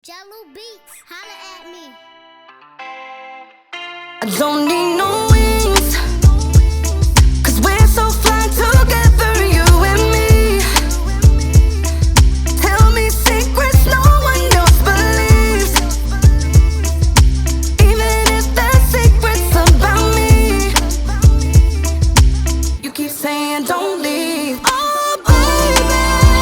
Jello Beats, holla at me. I don't need no wings, 'cause we're so fly together, you and me. Tell me secrets no one else believes, even if that secret's about me. You keep saying don't leave. Oh baby,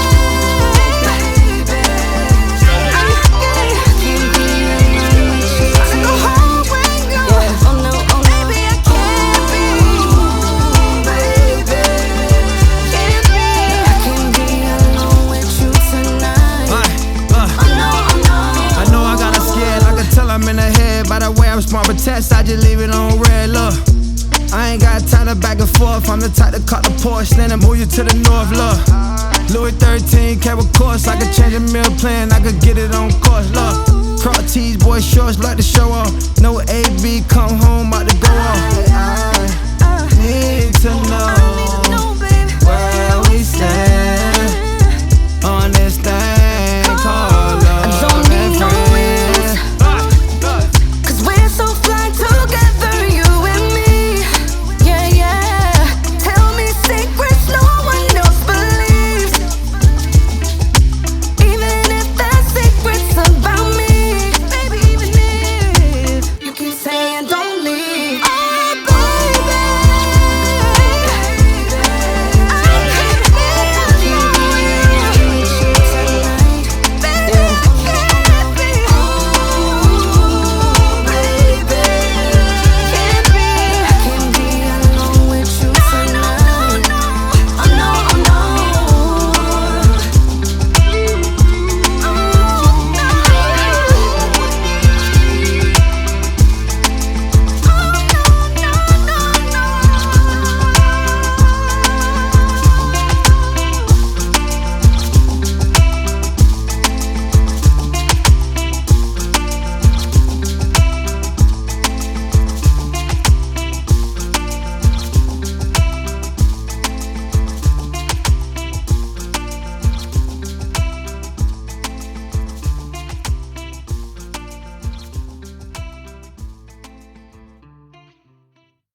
I'm in the head, by the way I respond with tests, I just leave it on red, look. I ain't got time to back and forth, I'm the type to cut the Porsche, then I move you to the north, look. Louis 13, carry course, I could change a meal plan, I could get it on course, look. Cross tees, boy shorts, like to show off. No AB, come home out the